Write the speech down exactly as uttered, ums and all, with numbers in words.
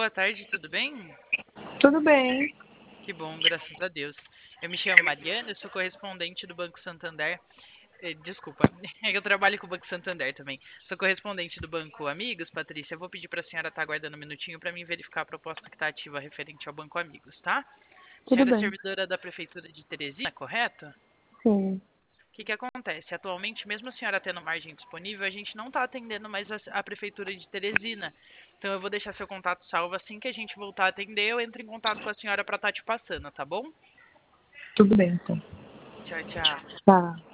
boa tarde, tudo bem? Tudo bem. Que bom, graças a Deus. Eu me chamo Mariana, eu sou correspondente do Banco Santander. Eh, Desculpa, eu trabalho com o Banco Santander também. Sou correspondente do Banco Amigos, Patrícia. Eu vou pedir para a senhora estar aguardando um minutinho para mim verificar a proposta que está ativa referente ao Banco Amigos, tá? Tudo Senhora é bem. servidora da Prefeitura de Teresina, correto? Sim. O que que acontece? Atualmente, mesmo a senhora tendo margem disponível, a gente não está atendendo mais a, a Prefeitura de Teresina. Então eu vou deixar seu contato salvo assim que a gente voltar a atender, eu entro em contato com a senhora para estar te passando, tá bom? Tudo bem, então. Tchau, tchau. Tá.